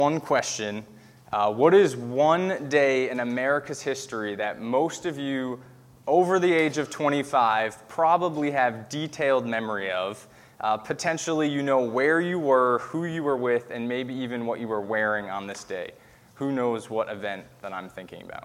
One question, what is one day in America's history that most of you over the age of 25 probably have detailed memory of? Potentially you know where you were, who you were with, and maybe even what you were wearing on this day. Who knows what event that I'm thinking about?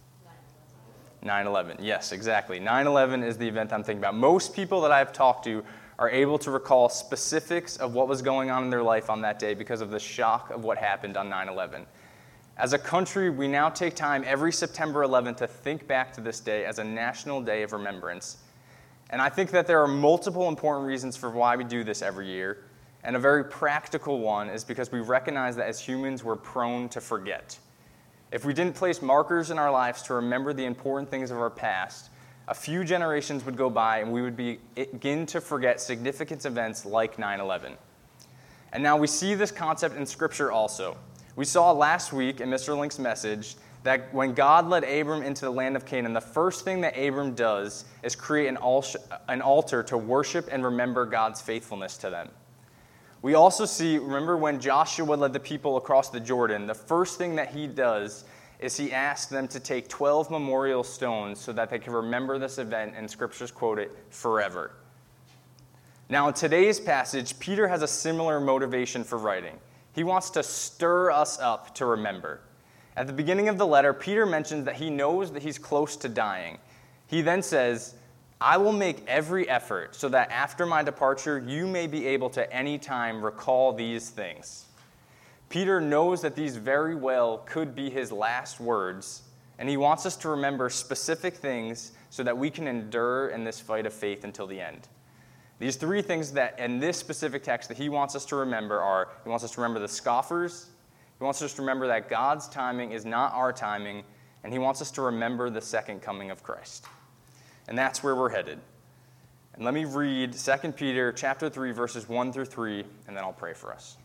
9/11. Yes, exactly. 9/11 is the event I'm thinking about. Most people that I've talked to are able to recall specifics of what was going on in their life on that day because of the shock of what happened on 9/11. As a country, we now take time every September 11th to think back to this day as a national day of remembrance. And I think that there are multiple important reasons for why we do this every year. And a very practical one is because we recognize that as humans, we're prone to forget. If we didn't place markers in our lives to remember the important things of our past, a few generations would go by and we would begin to forget significant events like 9/11. And now we see this concept in Scripture also. We saw last week in Mr. Link's message that when God led Abram into the land of Canaan, the first thing that Abram does is create an altar to worship and remember God's faithfulness to them. We also see, remember when Joshua led the people across the Jordan, the first thing that he does is he asks them to take 12 memorial stones so that they can remember this event, and Scriptures quote it, forever. Now in today's passage, Peter has a similar motivation for writing. He wants to stir us up to remember. At the beginning of the letter, Peter mentions that he knows that he's close to dying. He then says, I will make every effort so that after my departure, you may be able to any time recall these things. Peter knows that these very well could be his last words, and he wants us to remember specific things so that we can endure in this fight of faith until the end. These three things that in this specific text that he wants us to remember are, he wants us to remember the scoffers, he wants us to remember that God's timing is not our timing, and he wants us to remember the second coming of Christ. And that's where we're headed. And let me read 2 Peter chapter 3, verses 1 through 3, and then I'll pray for us.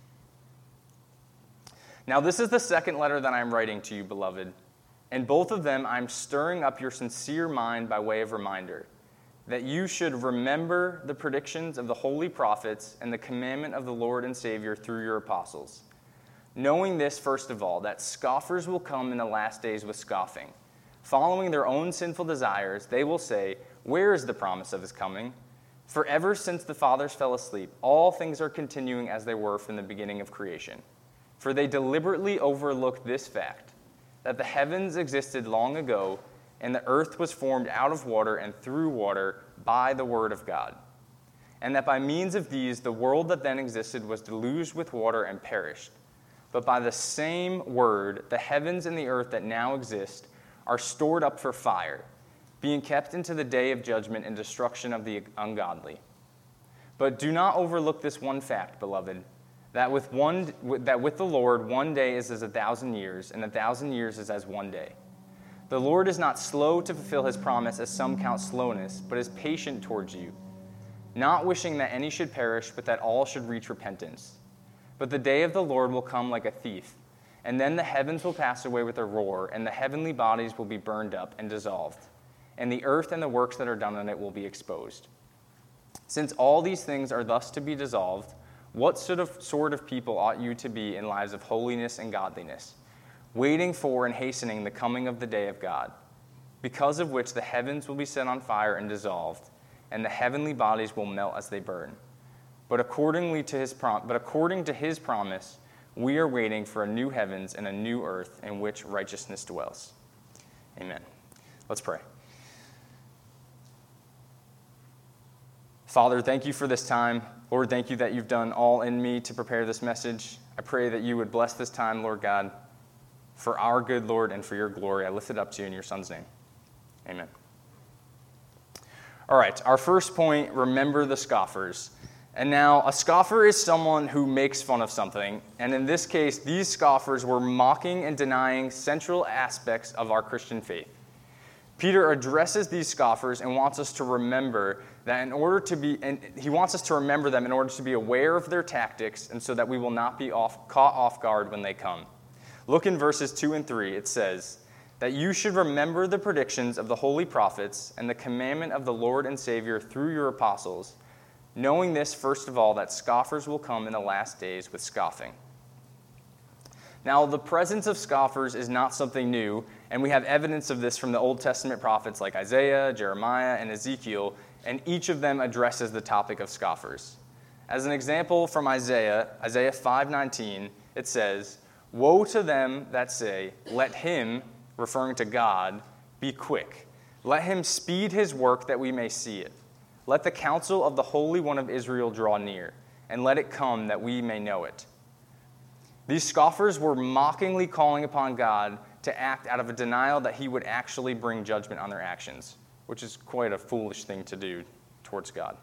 Now this is the second letter that I am writing to you, beloved. In both of them I am stirring up your sincere mind by way of reminder, that you should remember the predictions of the holy prophets and the commandment of the Lord and Savior through your apostles. Knowing this, first of all, that scoffers will come in the last days with scoffing. Following their own sinful desires, they will say, where is the promise of his coming? For ever since the fathers fell asleep, all things are continuing as they were from the beginning of creation. For they deliberately overlooked this fact, that the heavens existed long ago, and the earth was formed out of water and through water by the word of God. And that by means of these, the world that then existed was deluged with water and perished. But by the same word, the heavens and the earth that now exist are stored up for fire, being kept into the day of judgment and destruction of the ungodly. But do not overlook this one fact, beloved, that with the Lord 1 day is as 1,000 years, and 1,000 years is as 1 day. The Lord is not slow to fulfill his promise, as some count slowness, but is patient towards you, not wishing that any should perish, but that all should reach repentance. But the day of the Lord will come like a thief, and then the heavens will pass away with a roar, and the heavenly bodies will be burned up and dissolved, and the earth and the works that are done on it will be exposed. Since all these things are thus to be dissolved, what sort of people ought you to be in lives of holiness and godliness, waiting for and hastening the coming of the day of God, because of which the heavens will be set on fire and dissolved, and the heavenly bodies will melt as they burn. But according to his promise, we are waiting for a new heavens and a new earth in which righteousness dwells. Amen. Let's pray. Father, thank you for this time. Lord, thank you that you've done all in me to prepare this message. I pray that you would bless this time, Lord God, for our good, Lord, and for your glory. I lift it up to you in your Son's name. Amen. All right, our first point, remember the scoffers. And now, a scoffer is someone who makes fun of something. And in this case, these scoffers were mocking and denying central aspects of our Christian faith. Peter addresses these scoffers and wants us to remember that he wants us to remember them in order to be aware of their tactics and so that we will not be caught off guard when they come. Look in verses 2 and 3. It says, that you should remember the predictions of the holy prophets and the commandment of the Lord and Savior through your apostles, knowing this, first of all, that scoffers will come in the last days with scoffing. Now, the presence of scoffers is not something new, and we have evidence of this from the Old Testament prophets like Isaiah, Jeremiah, and Ezekiel, and each of them addresses the topic of scoffers. As an example from Isaiah 5:19, it says, "Woe to them that say, 'Let him,'" referring to God, "'be quick. Let him speed his work that we may see it. Let the counsel of the Holy One of Israel draw near, and let it come that we may know it.'" These scoffers were mockingly calling upon God to act out of a denial that he would actually bring judgment on their actions, which is quite a foolish thing to do towards God.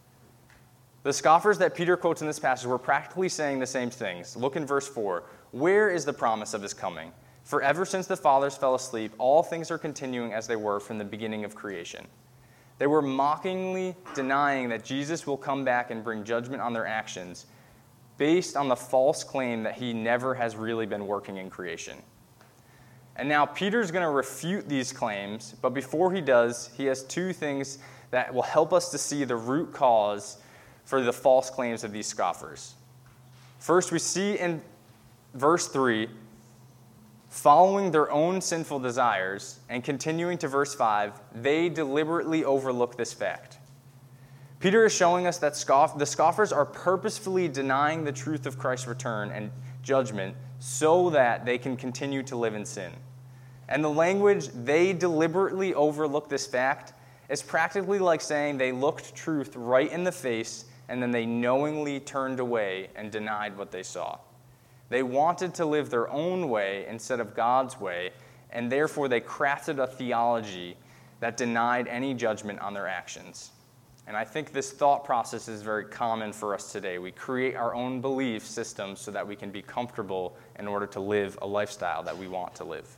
The scoffers that Peter quotes in this passage were practically saying the same things. Look in verse 4. "Where is the promise of his coming? For ever since the fathers fell asleep, all things are continuing as they were from the beginning of creation." They were mockingly denying that Jesus will come back and bring judgment on their actions based on the false claim that he never has really been working in creation. And now Peter's going to refute these claims, but before he does, he has two things that will help us to see the root cause for the false claims of these scoffers. First, we see in verse 3, following their own sinful desires, and continuing to verse 5, they deliberately overlook this fact. Peter is showing us that the scoffers are purposefully denying the truth of Christ's return and judgment so that they can continue to live in sin. And the language, "they deliberately overlook this fact," is practically like saying they looked truth right in the face and then they knowingly turned away and denied what they saw. They wanted to live their own way instead of God's way, and therefore they crafted a theology that denied any judgment on their actions. And I think this thought process is very common for us today. We create our own belief systems so that we can be comfortable in order to live a lifestyle that we want to live.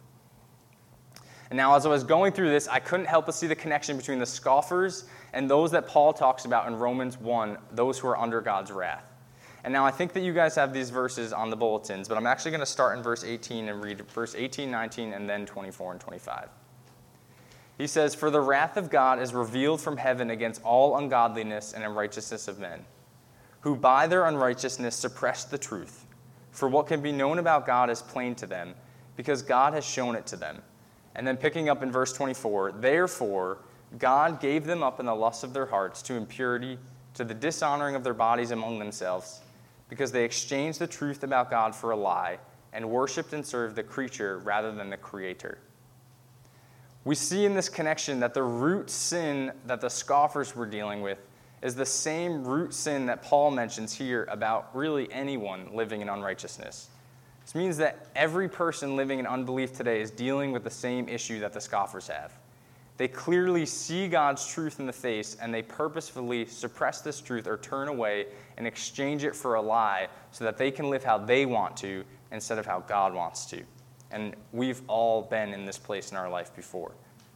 And now, as I was going through this, I couldn't help but see the connection between the scoffers and those that Paul talks about in Romans 1, those who are under God's wrath. And now I think that you guys have these verses on the bulletins, but I'm actually going to start in verse 18 and read verse 18, 19, and then 24 and 25. He says, "For the wrath of God is revealed from heaven against all ungodliness and unrighteousness of men, who by their unrighteousness suppress the truth. For what can be known about God is plain to them, because God has shown it to them." And then picking up in verse 24, "Therefore God gave them up in the lust of their hearts to impurity, to the dishonoring of their bodies among themselves, because they exchanged the truth about God for a lie, and worshipped and served the creature rather than the Creator." We see in this connection that the root sin that the scoffers were dealing with is the same root sin that Paul mentions here about really anyone living in unrighteousness. This means that every person living in unbelief today is dealing with the same issue that the scoffers have. They clearly see God's truth in the face, and they purposefully suppress this truth or turn away and exchange it for a lie so that they can live how they want to instead of how God wants to. And we've all been in this place in our life before.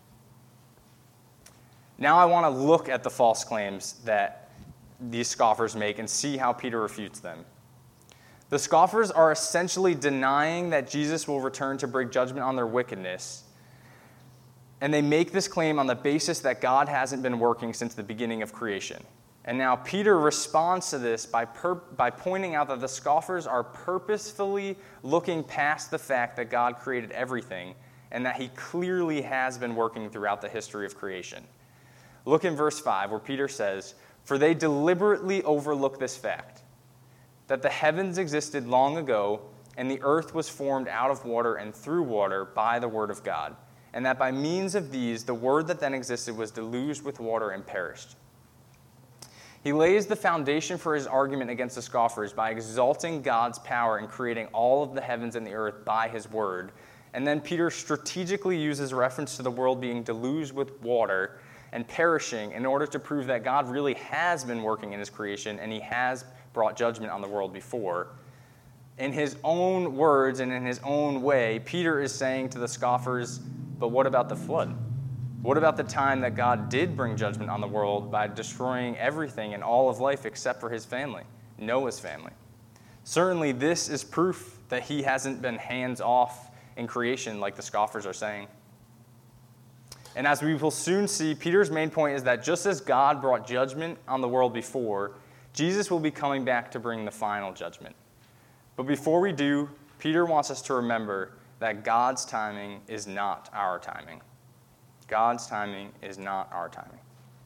Now I want to look at the false claims that these scoffers make and see how Peter refutes them. The scoffers are essentially denying that Jesus will return to bring judgment on their wickedness, and they make this claim on the basis that God hasn't been working since the beginning of creation. And now Peter responds to this by pointing out that the scoffers are purposefully looking past the fact that God created everything and that he clearly has been working throughout the history of creation. Look in verse 5 where Peter says, "For they deliberately overlook this fact, that the heavens existed long ago, and the earth was formed out of water and through water by the word of God, and that by means of these the word that then existed was deluged with water and perished." He lays the foundation for his argument against the scoffers by exalting God's power in creating all of the heavens and the earth by his word. And then Peter strategically uses reference to the world being deluged with water and perishing in order to prove that God really has been working in his creation and he has brought judgment on the world before. In his own words and in his own way, Peter is saying to the scoffers, but what about the flood? What about the time that God did bring judgment on the world by destroying everything in all of life except for his family, Noah's family? Certainly this is proof that he hasn't been hands-off in creation like the scoffers are saying. And as we will soon see, Peter's main point is that just as God brought judgment on the world before, Jesus will be coming back to bring the final judgment. But before we do, Peter wants us to remember that God's timing is not our timing. God's timing is not our timing.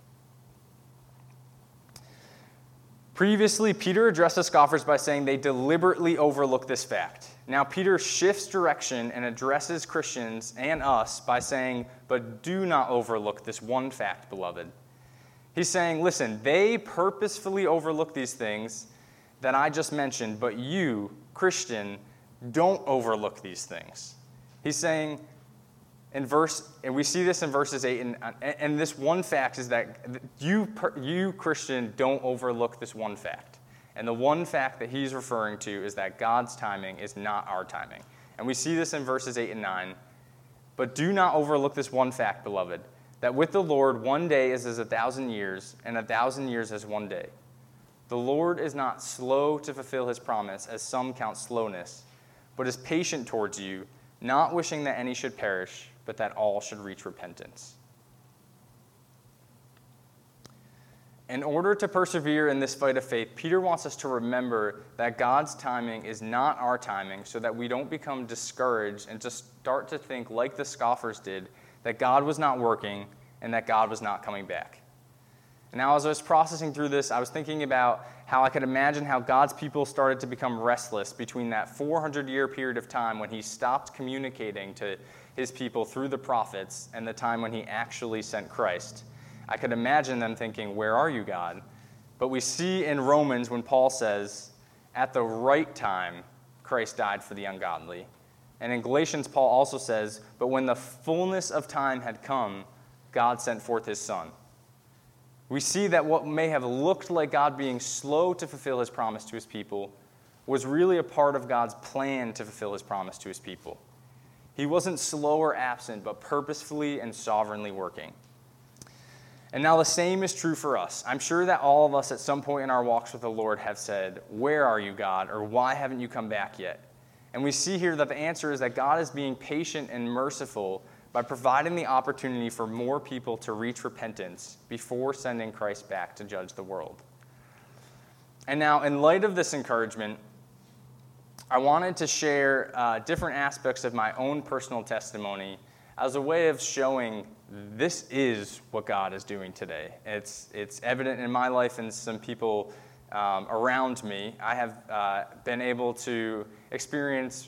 Previously, Peter addressed the scoffers by saying they deliberately overlook this fact. Now, Peter shifts direction and addresses Christians and us by saying, but do not overlook this one fact, beloved. He's saying, listen, they purposefully overlook these things that I just mentioned, but you, Christian, don't overlook these things. He's saying, and we see this in verses 8, and this one fact is that you, Christian, don't overlook this one fact. And the one fact that he's referring to is that God's timing is not our timing. And we see this in verses 8 and 9. But do not overlook this one fact, beloved, that with the Lord 1 day is as 1,000 years, and 1,000 years as 1 day. The Lord is not slow to fulfill his promise, as some count slowness, but is patient towards you, not wishing that any should perish, but that all should reach repentance. In order to persevere in this fight of faith, Peter wants us to remember that God's timing is not our timing, so that we don't become discouraged and just start to think, like the scoffers did, that God was not working and that God was not coming back. And now, as I was processing through this, I was thinking about how I could imagine how God's people started to become restless between that 400-year period of time when he stopped communicating to his people through the prophets and the time when he actually sent Christ. I could imagine them thinking, where are you, God? But we see in Romans when Paul says, at the right time, Christ died for the ungodly. And in Galatians, Paul also says, but when the fullness of time had come, God sent forth his Son. We see that what may have looked like God being slow to fulfill his promise to his people was really a part of God's plan to fulfill his promise to his people. He wasn't slow or absent, but purposefully and sovereignly working. And now the same is true for us. I'm sure that all of us at some point in our walks with the Lord have said, where are you, God? Or why haven't you come back yet? And we see here that the answer is that God is being patient and merciful by providing the opportunity for more people to reach repentance before sending Christ back to judge the world. And now, in light of this encouragement, I wanted to share different aspects of my own personal testimony as a way of showing this is what God is doing today. It's evident in my life and some people around me. I have been able to experience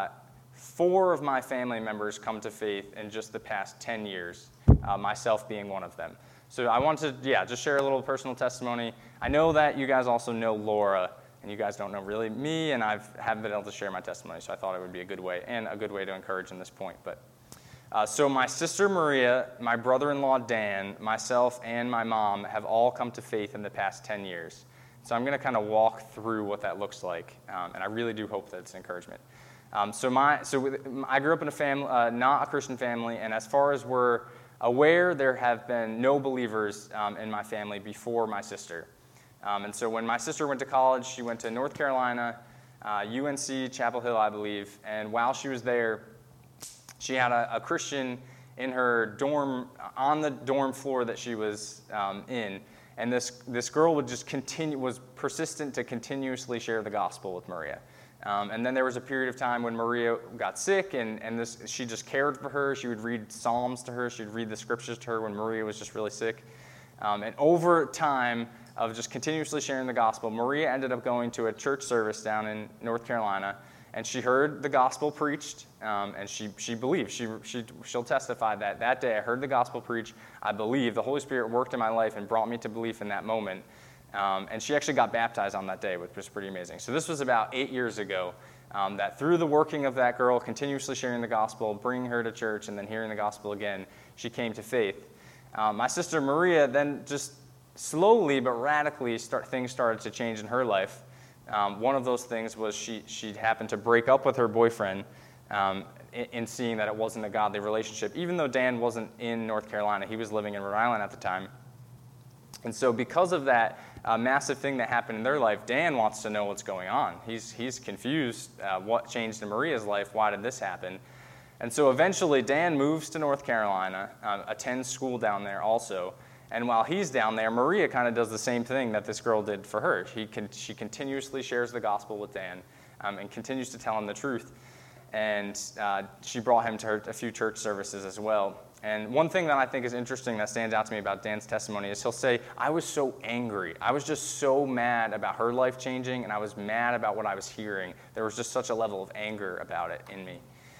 4 of my family members come to faith in just the past 10 years, myself being one of them. So I want to, just share a little personal testimony. I know that you guys also know Laura, and you guys don't know really me, and I haven't been able to share my testimony, so I thought it would be a good way, and a good way to encourage in this point. But so my sister Maria, my brother-in-law Dan, myself, and my mom have all come to faith in the past 10 years. So I'm going to kind of walk through what that looks like, and I really do hope that it's an encouragement. I grew up in a family, not a Christian family, and as far as we're aware, there have been no believers in my family before my sister. And so when my sister went to college, she went to North Carolina, UNC, Chapel Hill, I believe, and while she was there, she had a Christian in her dorm, on the dorm floor that she was in, and this girl was persistent to continuously share the gospel with Maria. And then there was a period of time when Maria got sick, and she just cared for her. She would read Psalms to her. She'd read the scriptures to her when Maria was just really sick. And over time of just continuously sharing the gospel, Maria ended up going to a church service down in North Carolina, and she heard the gospel preached, and she believed. She'll testify that day I heard the gospel preached. I believed. The Holy Spirit worked in my life and brought me to belief in that moment. And she actually got baptized on that day, which was pretty amazing. So this was about 8 years ago, that through the working of that girl, continuously sharing the gospel, bringing her to church, and then hearing the gospel again, she came to faith. My sister Maria then just slowly but radically things started to change in her life. One of those things was she happened to break up with her boyfriend in seeing that it wasn't a godly relationship. Even though Dan wasn't in North Carolina, he was living in Rhode Island at the time. And so because of that massive thing that happened in their life, Dan wants to know what's going on. He's confused. What changed in Maria's life? Why did this happen? And so eventually Dan moves to North Carolina, attends school down there also. And while he's down there, Maria kind of does the same thing that this girl did for her. She continuously shares the gospel with Dan. and continues to tell him the truth. And she brought him to a few church services as well. And one thing that I think is interesting that stands out to me about Dan's testimony is he'll say, I was so angry. I was just so mad about her life changing, and I was mad about what I was hearing. There was just such a level of anger about it in me.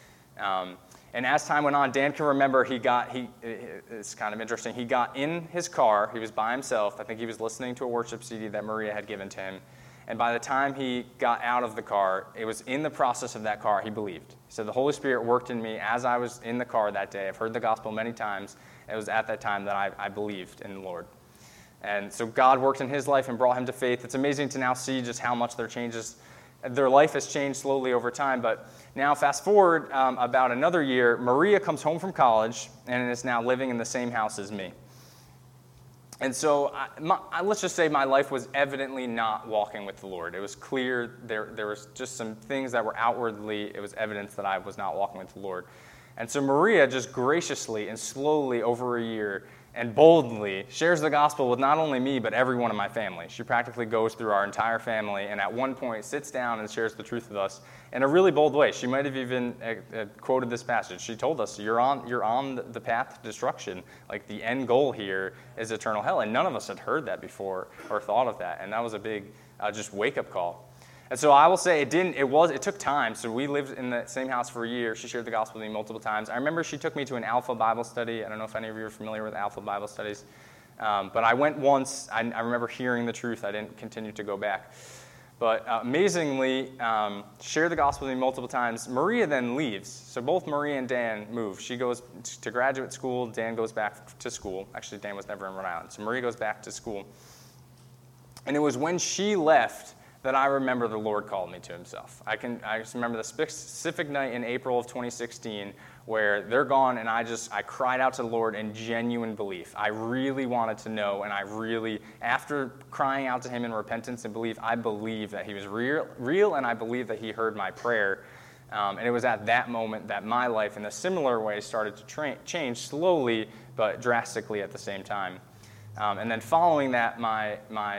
And as time went on, Dan can remember it's kind of interesting, he got in his car, he was by himself, I think he was listening to a worship CD that Maria had given to him, and by the time he got out of the car, it was in the process of that car he believed. He said, the Holy Spirit worked in me as I was in the car that day. I've heard the gospel many times. It was at that time that I believed in the Lord. And so God worked in his life and brought him to faith. It's amazing to now see just how much their life has changed slowly over time. But now fast forward about another year, Maria comes home from college and is now living in the same house as me. And so let's just say my life was evidently not walking with the Lord. It was clear there was just some things that were outwardly, it was evidence that I was not walking with the Lord. And so Maria just graciously and slowly over a year and boldly shares the gospel with not only me, but everyone in my family. She practically goes through our entire family and at one point sits down and shares the truth with us in a really bold way. She might have even quoted this passage. She told us, you're on the path to destruction. Like the end goal here is eternal hell. And none of us had heard that before or thought of that. And that was a big just wake-up call. And so I will say it took time. So we lived in the same house for a year. She shared the gospel with me multiple times. I remember she took me to an Alpha Bible study. I don't know if any of you are familiar with Alpha Bible studies. But I went once. I remember hearing the truth. I didn't continue to go back. But amazingly, shared the gospel with me multiple times. Maria then leaves. So both Maria and Dan move. She goes to graduate school. Dan goes back to school. Actually, Dan was never in Rhode Island. So Maria goes back to school. And it was when she left that I remember the Lord called me to himself. I just remember the specific night in April of 2016 where they're gone and I cried out to the Lord in genuine belief. I really wanted to know, and after crying out to him in repentance and belief, I believed that he was real and I believed that he heard my prayer. And it was at that moment that my life in a similar way started to change slowly but drastically at the same time. And then following that, my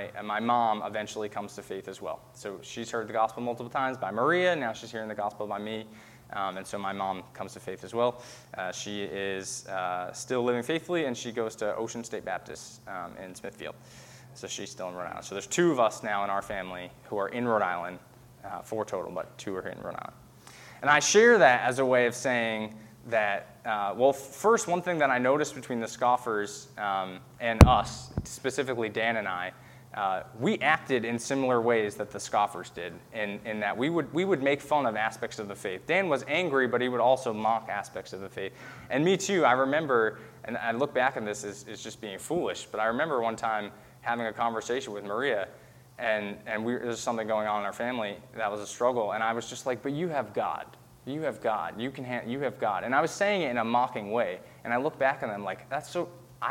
mom eventually comes to faith as well. So she's heard the gospel multiple times by Maria. Now she's hearing the gospel by me. And so my mom comes to faith as well. She is still living faithfully, and she goes to Ocean State Baptist in Smithfield. So she's still in Rhode Island. So there's 2 of us now in our family who are in Rhode Island, 4 total, but 2 are here in Rhode Island. And I share that as a way of saying that, first, one thing that I noticed between the scoffers and us, specifically Dan and I, we acted in similar ways that the scoffers did, in that we would make fun of aspects of the faith. Dan was angry, but he would also mock aspects of the faith. And me too, I remember, and I look back on this as just being foolish, but I remember one time having a conversation with Maria, and there's something going on in our family that was a struggle, and I was just like, but you have God. You have God. You have God. And I was saying it in a mocking way. And I look back and I'm like, that's so,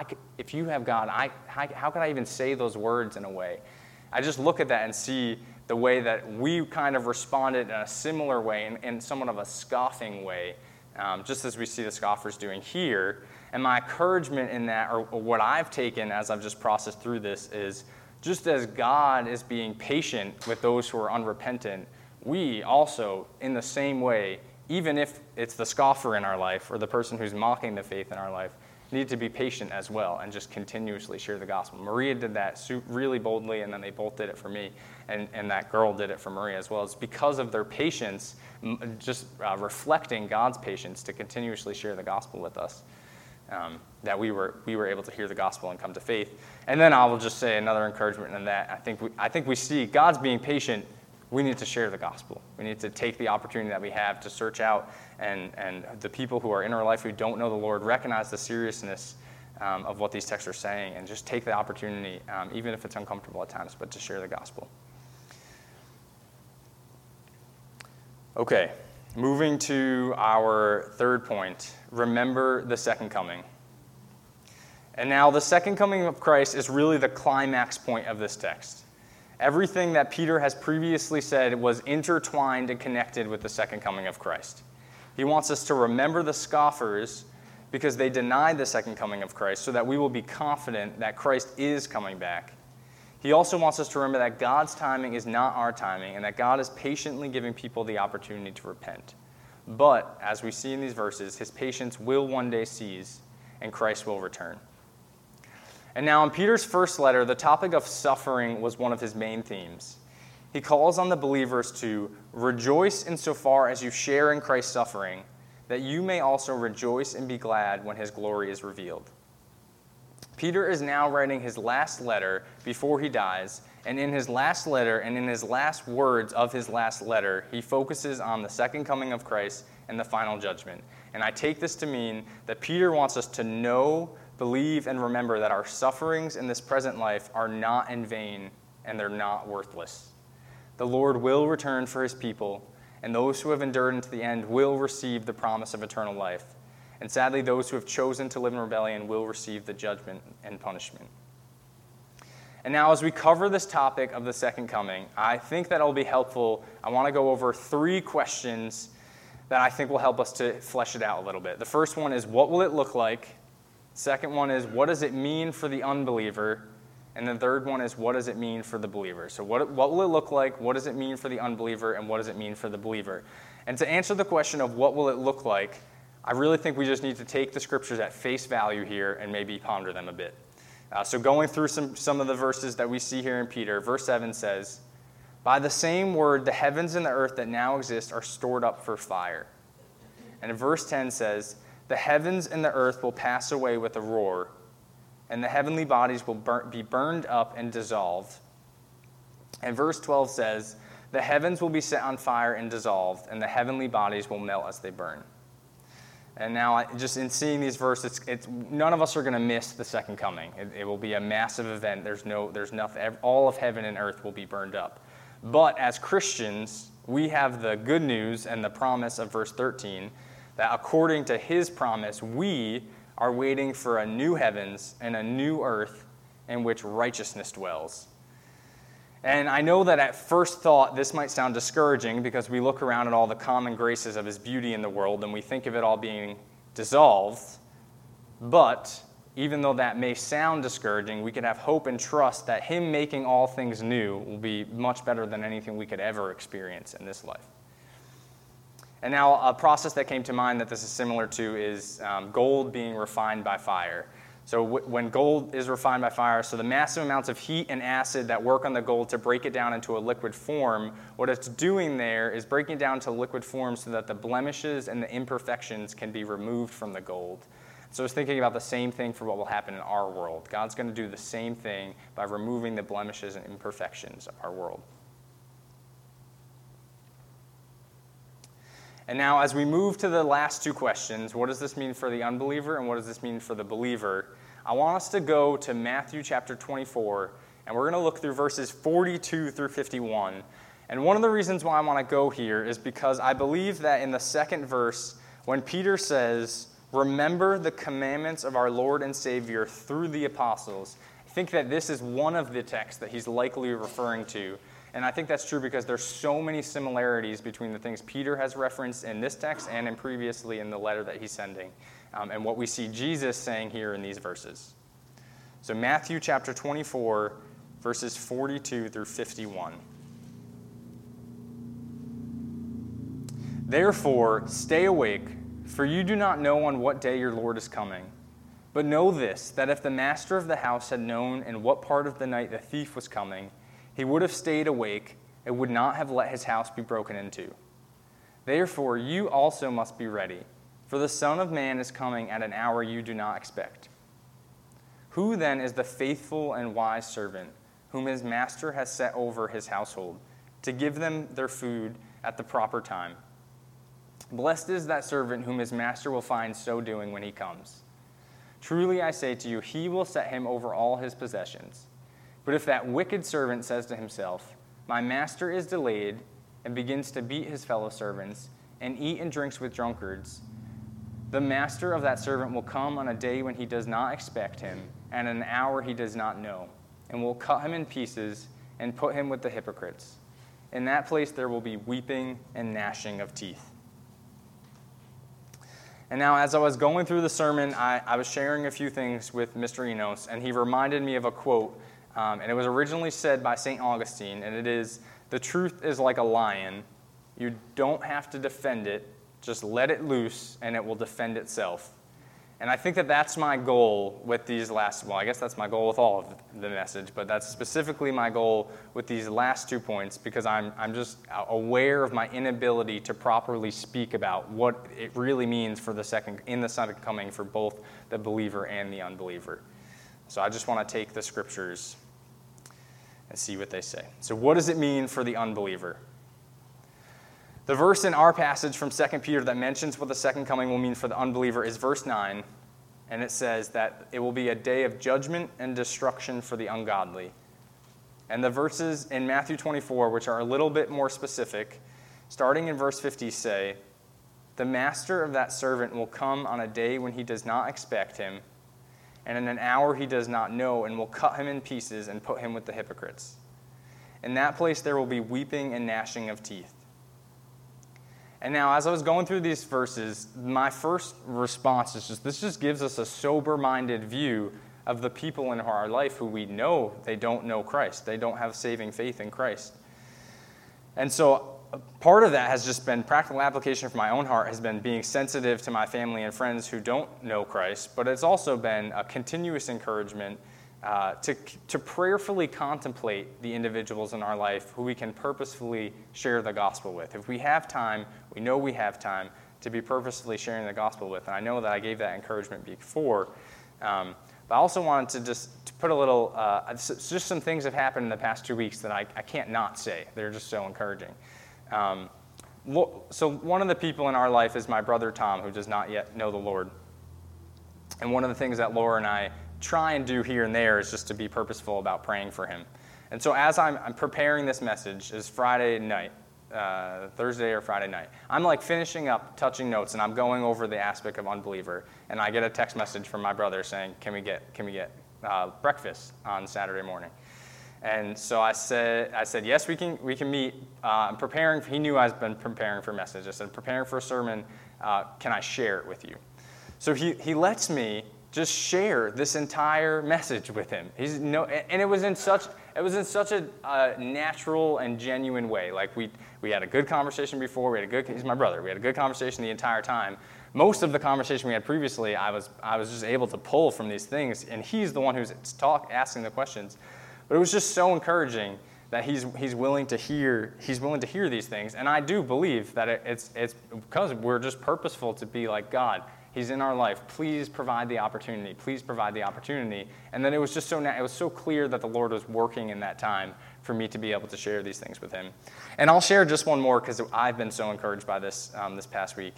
if you have God, how could I even say those words in a way? I just look at that and see the way that we kind of responded in a similar way, in somewhat of a scoffing way, just as we see the scoffers doing here. And my encouragement in that, or what I've taken as I've just processed through this, is just as God is being patient with those who are unrepentant, we also, in the same way, even if it's the scoffer in our life or the person who's mocking the faith in our life, need to be patient as well and just continuously share the gospel. Maria did that really boldly, and then they both did it for me, and that girl did it for Maria as well. It's because of their patience, just reflecting God's patience to continuously share the gospel with us, that we were able to hear the gospel and come to faith. And then I will just say another encouragement in that I think we see God's being patient. We need to share the gospel. We need to take the opportunity that we have to search out, and the people who are in our life who don't know the Lord recognize the seriousness of what these texts are saying, and just take the opportunity, even if it's uncomfortable at times, but to share the gospel. Okay, moving to our third point, remember the second coming. And now the second coming of Christ is really the climax point of this text. Everything that Peter has previously said was intertwined and connected with the second coming of Christ. He wants us to remember the scoffers because they denied the second coming of Christ, so that we will be confident that Christ is coming back. He also wants us to remember that God's timing is not our timing, and that God is patiently giving people the opportunity to repent. But, as we see in these verses, his patience will one day cease, and Christ will return. And now in Peter's first letter, the topic of suffering was one of his main themes. He calls on the believers to rejoice insofar as you share in Christ's suffering, that you may also rejoice and be glad when his glory is revealed. Peter is now writing his last letter before he dies, and in his last letter and in his last words of his last letter, he focuses on the second coming of Christ and the final judgment. And I take this to mean that Peter wants us to know, believe, and remember that our sufferings in this present life are not in vain and they're not worthless. The Lord will return for his people, and those who have endured unto the end will receive the promise of eternal life. And sadly, those who have chosen to live in rebellion will receive the judgment and punishment. And now, as we cover this topic of the second coming, I think that it'll be helpful. I want to go over 3 questions that I think will help us to flesh it out a little bit. The first one is, what will it look like? Second one is, what does it mean for the unbeliever? And the third one is, what does it mean for the believer? So what will it look like? What does it mean for the unbeliever? And what does it mean for the believer? And to answer the question of what will it look like, I really think we just need to take the scriptures at face value here and maybe ponder them a bit. So going through some of the verses that we see here in Peter, verse 7 says, "By the same word the heavens and the earth that now exist are stored up for fire." And in verse 10 says, "The heavens and the earth will pass away with a roar, and the heavenly bodies will be burned up and dissolved." And verse 12 says, "The heavens will be set on fire and dissolved, and the heavenly bodies will melt as they burn." And now, just in seeing these verses, none of us are going to miss the second coming. It will be a massive event. There's nothing. All of heaven and earth will be burned up. But as Christians, we have the good news and the promise of verse 13 that according to his promise, we are waiting for a new heavens and a new earth in which righteousness dwells. And I know that at first thought, this might sound discouraging because we look around at all the common graces of his beauty in the world and we think of it all being dissolved. But even though that may sound discouraging, we can have hope and trust that him making all things new will be much better than anything we could ever experience in this life. And now a process that came to mind that this is similar to is gold being refined by fire. So when gold is refined by fire, so the massive amounts of heat and acid that work on the gold to break it down into a liquid form, what it's doing there is breaking it down to liquid form so that the blemishes and the imperfections can be removed from the gold. So I was thinking about the same thing for what will happen in our world. God's going to do the same thing by removing the blemishes and imperfections of our world. And now as we move to the last 2 questions, what does this mean for the unbeliever and what does this mean for the believer? I want us to go to Matthew chapter 24, and we're going to look through verses 42 through 51. And one of the reasons why I want to go here is because I believe that in the second verse, when Peter says, "Remember the commandments of our Lord and Savior through the apostles," I think that this is one of the texts that he's likely referring to. And I think that's true because there's so many similarities between the things Peter has referenced in this text and in previously in the letter that he's sending, and what we see Jesus saying here in these verses. So Matthew chapter 24, verses 42 through 51. "Therefore, stay awake, for you do not know on what day your Lord is coming. But know this, that if the master of the house had known in what part of the night the thief was coming, he would have stayed awake and would not have let his house be broken into. Therefore, you also must be ready, for the Son of Man is coming at an hour you do not expect. Who then is the faithful and wise servant whom his master has set over his household to give them their food at the proper time? Blessed is that servant whom his master will find so doing when he comes. Truly I say to you, he will set him over all his possessions. But if that wicked servant says to himself, 'My master is delayed,' and begins to beat his fellow servants, and eat and drinks with drunkards, the master of that servant will come on a day when he does not expect him, and an hour he does not know, and will cut him in pieces and put him with the hypocrites. In that place there will be weeping and gnashing of teeth." And now, as I was going through the sermon, I was sharing a few things with Mr. Enos, and he reminded me of a quote And it was originally said by St. Augustine, and it is, "The truth is like a lion. You don't have to defend it. Just let it loose, and it will defend itself." And I think that that's my goal with these I guess that's my goal with all of the message, but that's specifically my goal with these last 2 points, because I'm just aware of my inability to properly speak about what it really means for the second coming for both the believer and the unbeliever. So I just want to take the scriptures and see what they say. So what does it mean for the unbeliever? The verse in our passage from 2 Peter that mentions what the second coming will mean for the unbeliever is verse 9, and it says that it will be a day of judgment and destruction for the ungodly. And the verses in Matthew 24, which are a little bit more specific, starting in verse 50, say, "The master of that servant will come on a day when he does not expect him, and in an hour he does not know, and will cut him in pieces and put him with the hypocrites. In that place there will be weeping and gnashing of teeth." And now, as I was going through these verses, my first response is this just gives us a sober-minded view of the people in our life who we know they don't know Christ. They don't have saving faith in Christ. And so part of that has just been practical application for my own heart, has been being sensitive to my family and friends who don't know Christ, but it's also been a continuous encouragement to prayerfully contemplate the individuals in our life who we can purposefully share the gospel with. If we have time, we know we have time to be purposefully sharing the gospel with. And I know that I gave that encouragement before. But I also wanted to put a little, just some things have happened in the past 2 weeks that I can't not say. They're just so encouraging. So one of the people in our life is my brother Tom, who does not yet know the Lord. And one of the things that Laura and I try and do here and there is just to be purposeful about praying for him. And so as I'm preparing this message, is Friday night, Thursday or Friday night, I'm like finishing up, touching notes, and I'm going over the aspect of unbeliever, and I get a text message from my brother saying, can we get breakfast on Saturday morning? And so I said, yes, we can meet. I'm preparing. He knew I've been preparing for a message. I said, preparing for a sermon. Can I share it with you? So he lets me just share this entire message with him. And it was in such a natural and genuine way. Like we had a good conversation before. He's my brother. We had a good conversation the entire time. Most of the conversation we had previously, I was just able to pull from these things, and he's the one who's asking the questions. But it was just so encouraging that he's willing to hear these things. And I do believe that it's because we're just purposeful to be like, God, He's in our life. Please provide the opportunity. Please provide the opportunity. And then it was just so clear that the Lord was working in that time for me to be able to share these things with him. And I'll share just one more because I've been so encouraged by this this past week.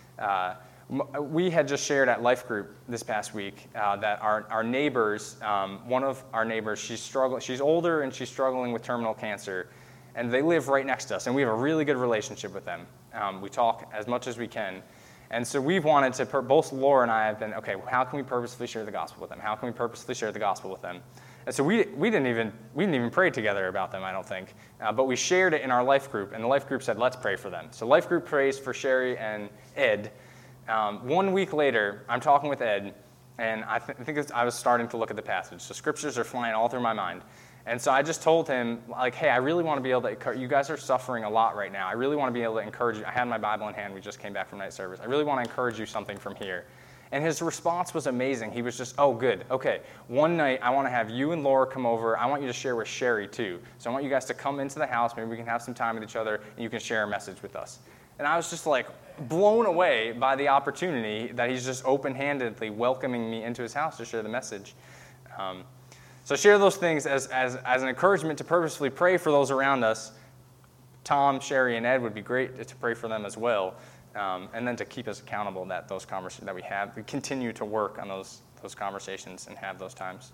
We had just shared at Life Group this past week that our neighbors, one of our neighbors, she's older and she's struggling with terminal cancer, and they live right next to us, and we have a really good relationship with them. We talk as much as we can. And so we've wanted to, both Laura and I have been, okay, how can we purposefully share the gospel with them? How can we purposefully share the gospel with them? And so we didn't even pray together about them, I don't think. But we shared it in our life group, and the life group said, let's pray for them. So life group prays for Sherry and Ed. 1 week later, I'm talking with Ed, and I think I was starting to look at the passage. So scriptures are flying all through my mind. And so I just told him, like, hey, I really want to be able to, you guys are suffering a lot right now. I really want to be able to encourage you. I had my Bible in hand. We just came back from night service. I really want to encourage you something from here. And his response was amazing. He was just, oh, good. Okay, one night I want to have you and Laura come over. I want you to share with Sherry, too. So I want you guys to come into the house. Maybe we can have some time with each other, and you can share a message with us. And I was just, like, blown away by the opportunity that he's just open-handedly welcoming me into his house to share the message. So share those things as an encouragement to purposefully pray for those around us. Tom, Sherry, and Ed would be great to pray for them as well. And then to keep us accountable that those conversations that we continue to work on those conversations and have those times.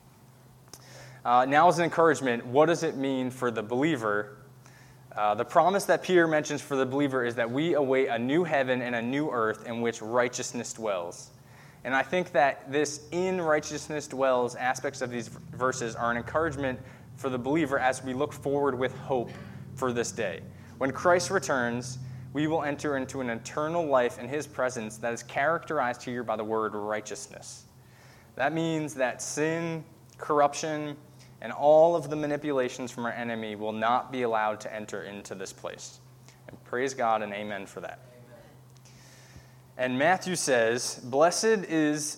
Now as an encouragement, what does it mean for the believer? The promise that Peter mentions for the believer is that we await a new heaven and a new earth in which righteousness dwells. And I think that this in righteousness dwells aspects of these verses are an encouragement for the believer as we look forward with hope for this day. When Christ returns, we will enter into an eternal life in his presence that is characterized here by the word righteousness. That means that sin, corruption, and all of the manipulations from our enemy will not be allowed to enter into this place. And praise God and amen for that. Amen. And Matthew says, Blessed is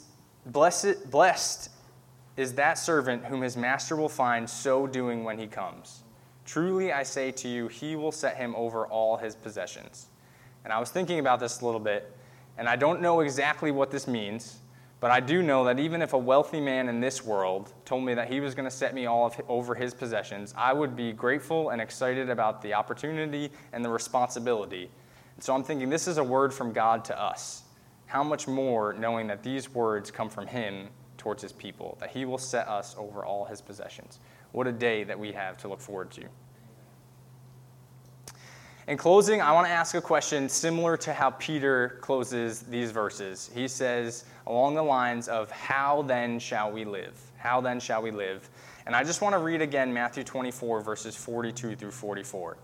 that servant whom his master will find so doing when he comes. Truly I say to you, he will set him over all his possessions. And I was thinking about this a little bit, and I don't know exactly what this means, but I do know that even if a wealthy man in this world told me that he was going to set me over his possessions, I would be grateful and excited about the opportunity and the responsibility. And so I'm thinking this is a word from God to us. How much more knowing that these words come from him towards his people, that he will set us over all his possessions. What a day that we have to look forward to. In closing, I want to ask a question similar to how Peter closes these verses. He says, along the lines of, how then shall we live? How then shall we live? And I just want to read again Matthew 24, verses 42 through 44.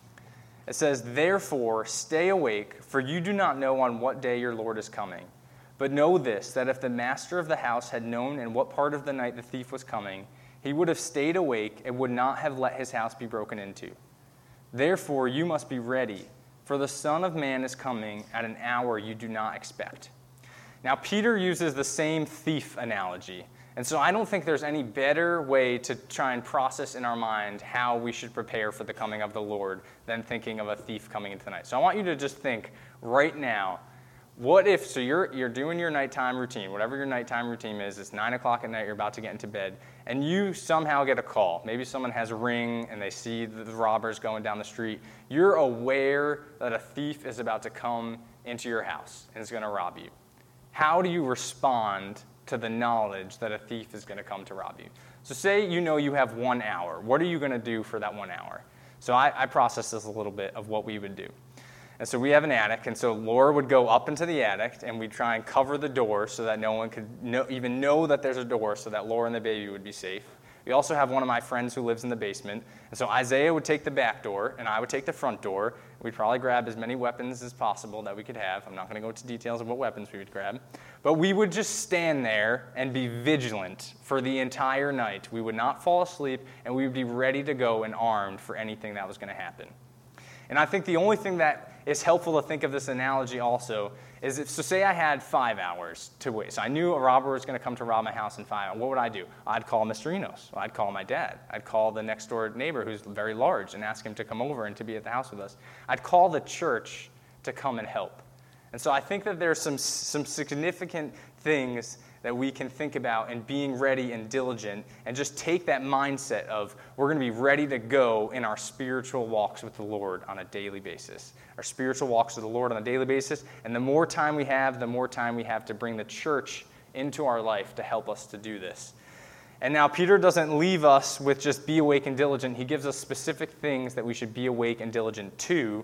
It says, Therefore, stay awake, for you do not know on what day your Lord is coming. But know this, that if the master of the house had known in what part of the night the thief was coming, he would have stayed awake and would not have let his house be broken into. Therefore, you must be ready, for the Son of Man is coming at an hour you do not expect. Now, Peter uses the same thief analogy, and so I don't think there's any better way to try and process in our mind how we should prepare for the coming of the Lord than thinking of a thief coming into the night. So I want you to just think right now, what if, so you're doing your nighttime routine, whatever your nighttime routine is, it's 9 o'clock at night, you're about to get into bed, and you somehow get a call. Maybe someone has a ring and they see the robbers going down the street. You're aware that a thief is about to come into your house and is going to rob you. How do you respond to the knowledge that a thief is going to come to rob you? So say you know you have 1 hour. What are you going to do for that 1 hour? So I processed this a little bit of what we would do. And so we have an attic, and so Laura would go up into the attic, and we'd try and cover the door so that no one could even know that there's a door so that Laura and the baby would be safe. We also have one of my friends who lives in the basement. And so Isaiah would take the back door, and I would take the front door. We'd probably grab as many weapons as possible that we could have. I'm not going to go into details of what weapons we would grab. But we would just stand there and be vigilant for the entire night. We would not fall asleep, and we would be ready to go and armed for anything that was going to happen. And I think the only thing that is helpful to think of this analogy also is so say I had 5 hours to wait. So I knew a robber was going to come to rob my house in 5 hours. What would I do? I'd call Mr. Enos. I'd call my dad. I'd call the next door neighbor who's very large and ask him to come over and to be at the house with us. I'd call the church to come and help. And so I think that there's some significant things that we can think about in being ready and diligent and just take that mindset of we're going to be ready to go in our spiritual walks with the Lord on a daily basis. Our spiritual walks with the Lord on a daily basis, and the more time we have, the more time we have to bring the church into our life to help us to do this. And now Peter doesn't leave us with just be awake and diligent. He gives us specific things that we should be awake and diligent to.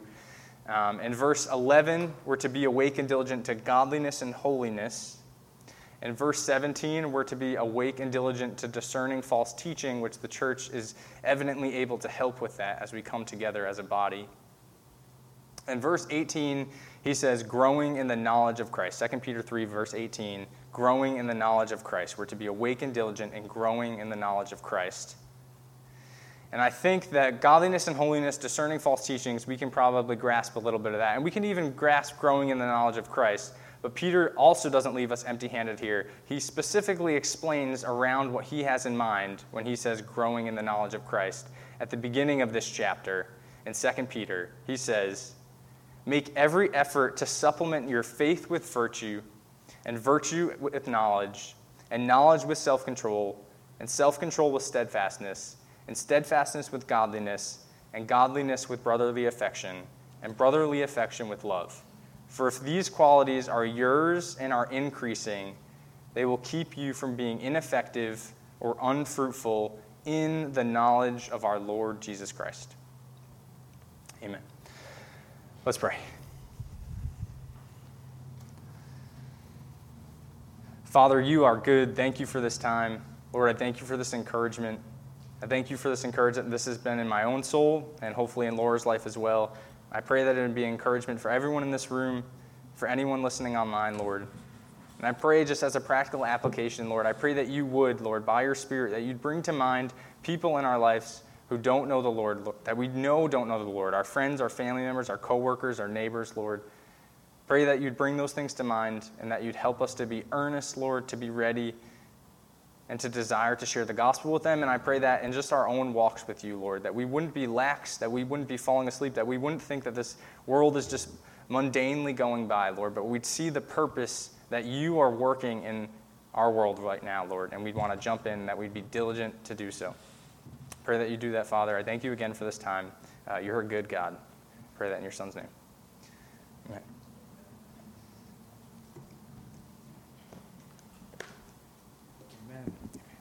In verse 11, we're to be awake and diligent to godliness and holiness. In verse 17, we're to be awake and diligent to discerning false teaching, which the church is evidently able to help with that as we come together as a body. In verse 18, he says, growing in the knowledge of Christ. 2 Peter 3, verse 18, growing in the knowledge of Christ. We're to be awake and diligent and growing in the knowledge of Christ. And I think that godliness and holiness, discerning false teachings, we can probably grasp a little bit of that. And we can even grasp growing in the knowledge of Christ. But Peter also doesn't leave us empty-handed here. He specifically explains around what he has in mind when he says growing in the knowledge of Christ. At the beginning of this chapter, in 2 Peter, he says, make every effort to supplement your faith with virtue, and virtue with knowledge, and knowledge with self-control, and self-control with steadfastness, and steadfastness with godliness, and godliness with brotherly affection, and brotherly affection with love. For if these qualities are yours and are increasing, they will keep you from being ineffective or unfruitful in the knowledge of our Lord Jesus Christ. Amen. Let's pray. Father, you are good. Thank you for this time. Lord, I thank you for this encouragement. I thank you for this encouragement. This has been in my own soul and hopefully in Laura's life as well. I pray that it would be encouragement for everyone in this room, for anyone listening online, Lord. And And I pray just as a practical application, Lord, I pray that you would, Lord, by your Spirit, that you'd bring to mind people in our lives who don't know the Lord, that we know don't know the Lord, our friends, our family members, our coworkers, our neighbors, Lord. Pray that you'd bring those things to mind and that you'd help us to be earnest, Lord, to be ready and to desire to share the gospel with them. And I pray that in just our own walks with you, Lord, that we wouldn't be lax, that we wouldn't be falling asleep, that we wouldn't think that this world is just mundanely going by, Lord, but we'd see the purpose that you are working in our world right now, Lord, and we'd want to jump in, that we'd be diligent to do so. Pray that you do that, Father. I thank you again for this time. You're a good God. Pray that in your Son's name. Amen. Amen.